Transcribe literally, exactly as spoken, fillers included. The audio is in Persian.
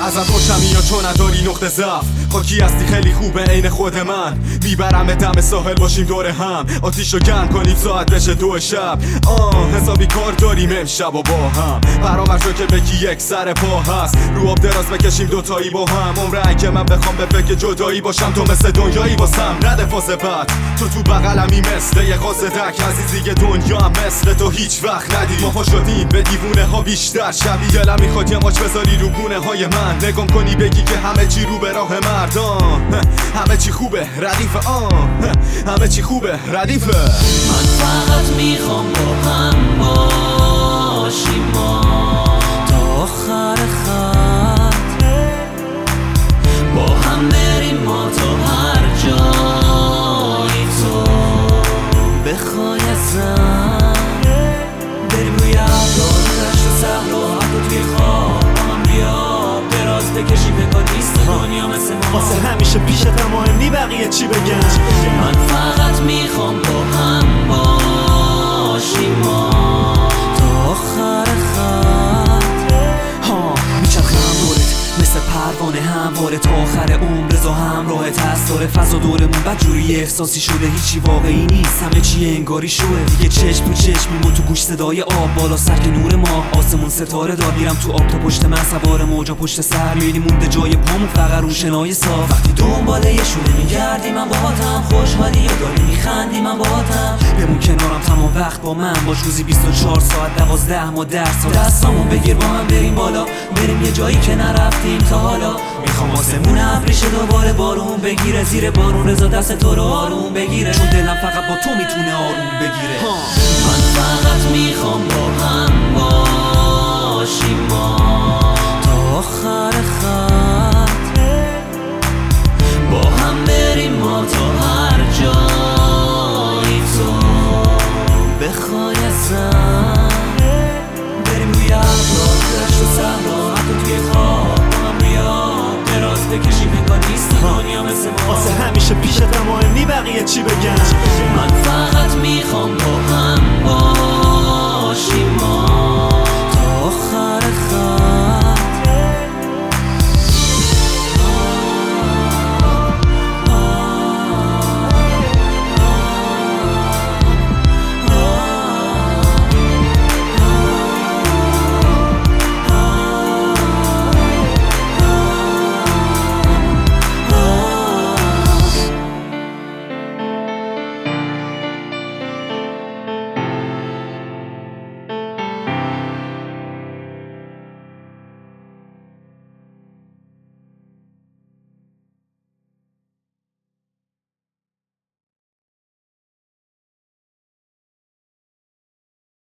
ازم خوشمی یا چون نداری نقطه ضعف، خاکی هستی خیلی خوبه عین خود من. میبرم دم ساحل باشیم دور هم، آتیش رو گرم کنیم ساعت بشه دو شب. آه حسابی کار داریم امشب و با هم، برابر شو که بکی یک سر پا هست. رو آب دراز بکشیم دوتایی با هم. عمره اگه من بخوام به فکر جدایی باشم، تو مثل دنیایی واسم رد فاز بعد. تو تو بغلمی مثل یه قاصدک، عزیزی دنیا هم مثل تو هیچ وقت ندید. ما پا شدیم به دیوونه ها بیشتر شبیه. دلم میخواد یه ماچ بذاری رو گونه های من، نگام کنی بگی که همه چی رو به راه مردان، همه چی خوبه ردیفه. آه همه چی خوبه ردیفه. من فقط میخوام با هم باشیم ما تا آخر خط، با هم بریم ما تا هر جایی تو بخوای ازم. بریم روی ابرار دشت و صحرا، حتی توی خواب با هم بیا دراز بکشیم بگاه نیست دنیا مثل ما. واسه همیشه پیشت مهم نی بقیه چی بگن. من فقط میخوام با هم باشیم ما تا آخر خط. ها میچرخم دورت مثل پروانه همواره تا آخر عمر، رضا همراهت هست. داره فضا دورمون بدجوری احساسی شده، هیچی واقعی نیست، همه چی انگاری شوه. دیگه چشم تو چشمیم و تو گوش صدای آب، بالا سر که نور ما آسمون ستاره دار. میرم تو آب تا پشت من سوار موجا پشت سر، میبینی مونده جای پامون فقط روشنای صاف. وقتی دنبال یه شونه میگردی من باهاتم، خوشحالی یا داری میخندی من باهاتم. بمون کنارم تمام وقت با من باش، روزی بیست و چهار ساعت دوازده ما درس. دستامون بگیر با هم بریم بالا، بریم یه جایی که نرفتیم تا حالا. میخوام آسمون ابریشه دوباره بارون بگیره، زیر بارون رضا دست تو رو آروم بگیره، چون دلم فقط با تو میتونه آروم بگیره. من فقط میخوام با هم باشیم